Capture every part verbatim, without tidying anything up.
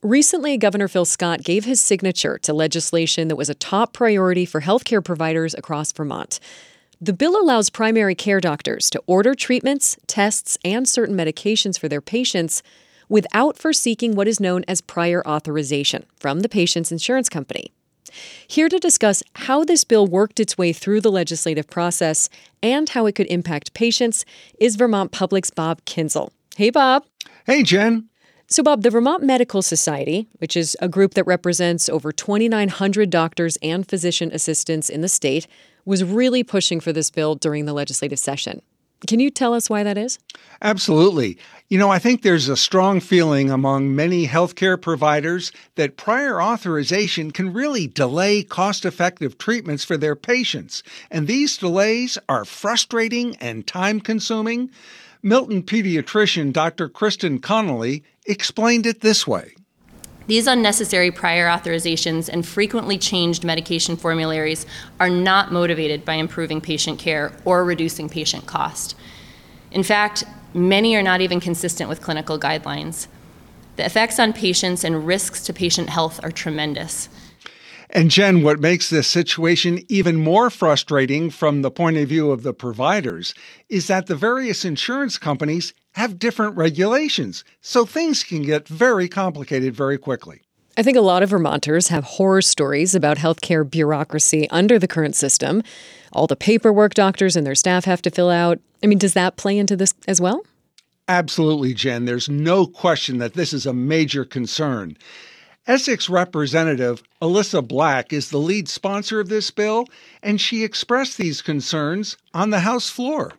Recently, Governor Phil Scott gave his signature to legislation that was a top priority for healthcare providers across Vermont. The bill allows primary care doctors to order treatments, tests, and certain medications for their patients without first seeking what is known as prior authorization from the patient's insurance company. Here to discuss how this bill worked its way through the legislative process and how it could impact patients is Vermont Public's Bob Kinzel. Hey, Bob. Hey, Jen. So, Bob, the Vermont Medical Society, which is a group that represents over twenty-nine hundred doctors and physician assistants in the state, was really pushing for this bill during the legislative session. Can you tell us why that is? Absolutely. You know, I think there's a strong feeling among many healthcare providers that prior authorization can really delay cost-effective treatments for their patients. And these delays are frustrating and time-consuming. Milton pediatrician Doctor Kristen Connolly explained it this way. These unnecessary prior authorizations and frequently changed medication formularies are not motivated by improving patient care or reducing patient cost. In fact, many are not even consistent with clinical guidelines. The effects on patients and risks to patient health are tremendous. And Jen, what makes this situation even more frustrating from the point of view of the providers is that the various insurance companies have different regulations, so things can get very complicated very quickly. I think a lot of Vermonters have horror stories about healthcare bureaucracy under the current system, all the paperwork doctors and their staff have to fill out. I mean, does that play into this as well? Absolutely, Jen. There's no question that this is a major concern. Essex Representative Alyssa Black is the lead sponsor of this bill, and she expressed these concerns on the House floor.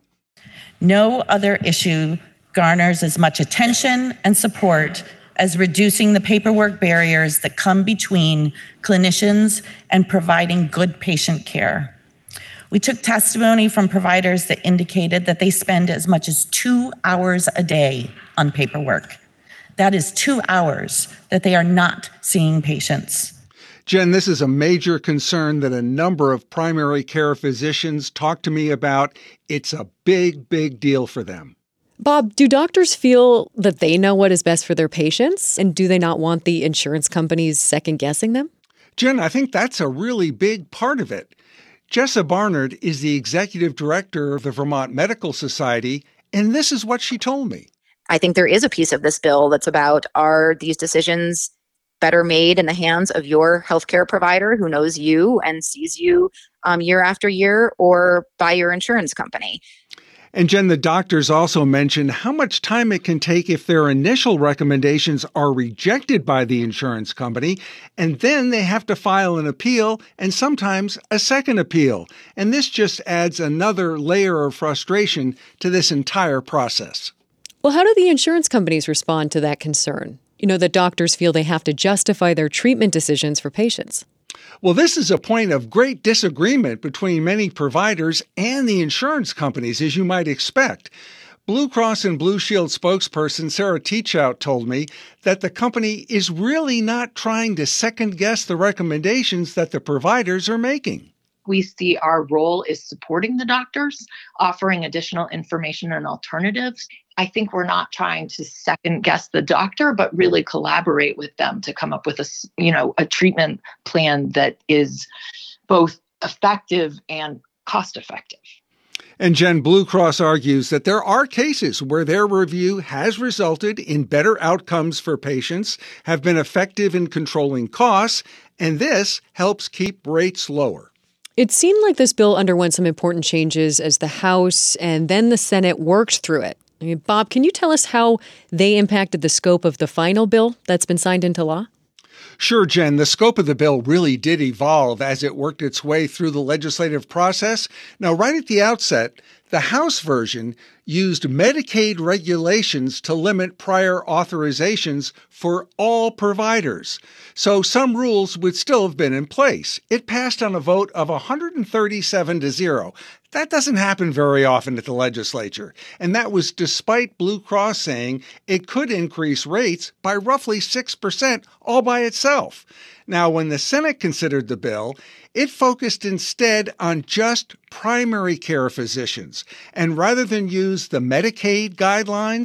No other issue garners as much attention and support as reducing the paperwork barriers that come between clinicians and providing good patient care. We took testimony from providers that indicated that they spend as much as two hours a day on paperwork. That is two hours that they are not seeing patients. Jen, this is a major concern that a number of primary care physicians talk to me about. It's a big, big deal for them. Bob, do doctors feel that they know what is best for their patients? And do they not want the insurance companies second-guessing them? Jen, I think that's a really big part of it. Jessa Barnard is the executive director of the Vermont Medical Society, and this is what she told me. I think there is a piece of this bill that's about, are these decisions better made in the hands of your healthcare provider who knows you and sees you um, year after year, or by your insurance company? And Jen, the doctors also mentioned how much time it can take if their initial recommendations are rejected by the insurance company, and then they have to file an appeal and sometimes a second appeal. And this just adds another layer of frustration to this entire process. Well, how do the insurance companies respond to that concern? You know, that doctors feel they have to justify their treatment decisions for patients. Well, this is a point of great disagreement between many providers and the insurance companies, as you might expect. Blue Cross and Blue Shield spokesperson Sarah Teachout told me that the company is really not trying to second-guess the recommendations that the providers are making. We see our role is supporting the doctors, offering additional information and alternatives. I think we're not trying to second guess the doctor, but really collaborate with them to come up with a, you know, a treatment plan that is both effective and cost effective. And Jen, Blue Cross argues that there are cases where their review has resulted in better outcomes for patients, have been effective in controlling costs, and this helps keep rates lower. It seemed like this bill underwent some important changes as the House and then the Senate worked through it. I mean, Bob, can you tell us how they impacted the scope of the final bill that's been signed into law? Sure, Jen. The scope of the bill really did evolve as it worked its way through the legislative process. Now, right at the outset, the House version used Medicaid regulations to limit prior authorizations for all providers. So some rules would still have been in place. It passed on a vote of one hundred thirty-seven to zero. That doesn't happen very often at the legislature. And that was despite Blue Cross saying it could increase rates by roughly six percent all by itself. Now, when the Senate considered the bill, it focused instead on just primary care physicians. And rather than use the Medicaid guidelines,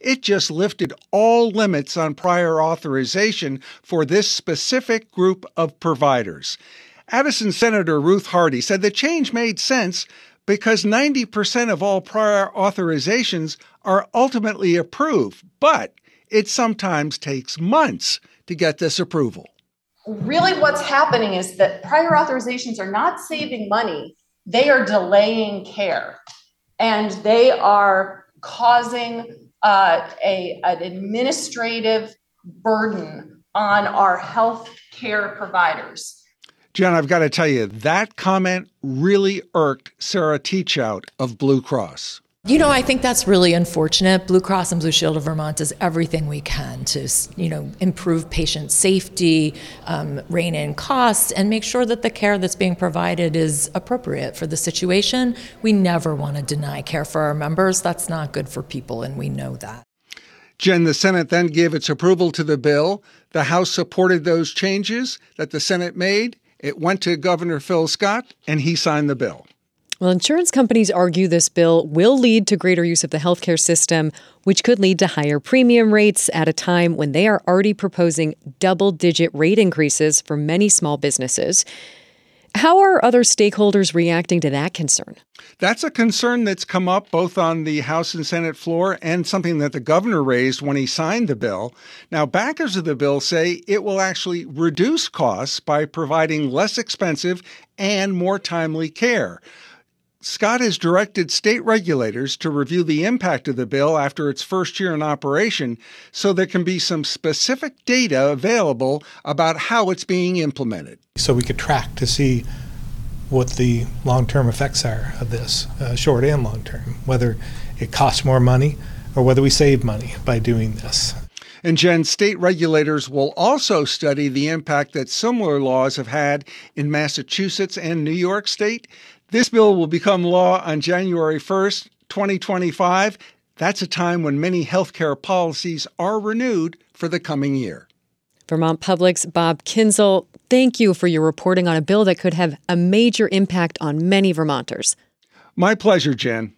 It just lifted all limits on prior authorization for this specific group of providers. Addison Senator Ruth Hardy said the change made sense because ninety percent of all prior authorizations are ultimately approved, but it sometimes takes months to get this approval. Really what's happening is that prior authorizations are not saving money, they are delaying care. And they are causing uh, a, an administrative burden on our health care providers. Jen, I've got to tell you, that comment really irked Sarah Teachout of Blue Cross. You know, I think that's really unfortunate. Blue Cross and Blue Shield of Vermont does everything we can to, you know, improve patient safety, um, rein in costs, and make sure that the care that's being provided is appropriate for the situation. We never want to deny care for our members. That's not good for people, and we know that. Jen, the Senate then gave its approval to the bill. The House supported those changes that the Senate made. It went to Governor Phil Scott, and he signed the bill. Well, insurance companies argue this bill will lead to greater use of the healthcare system, which could lead to higher premium rates at a time when they are already proposing double-digit rate increases for many small businesses. How are other stakeholders reacting to that concern? That's a concern that's come up both on the House and Senate floor and something that the governor raised when he signed the bill. Now, backers of the bill say it will actually reduce costs by providing less expensive and more timely care. Scott has directed state regulators to review the impact of the bill after its first year in operation so there can be some specific data available about how it's being implemented. So we could track to see what the long-term effects are of this, uh, short and long-term, whether it costs more money or whether we save money by doing this. And Jen, state regulators will also study the impact that similar laws have had in Massachusetts and New York State. This bill will become law on January first, twenty twenty-five. That's a time when many healthcare policies are renewed for the coming year. Vermont Public's Bob Kinzel, thank you for your reporting on a bill that could have a major impact on many Vermonters. My pleasure, Jen.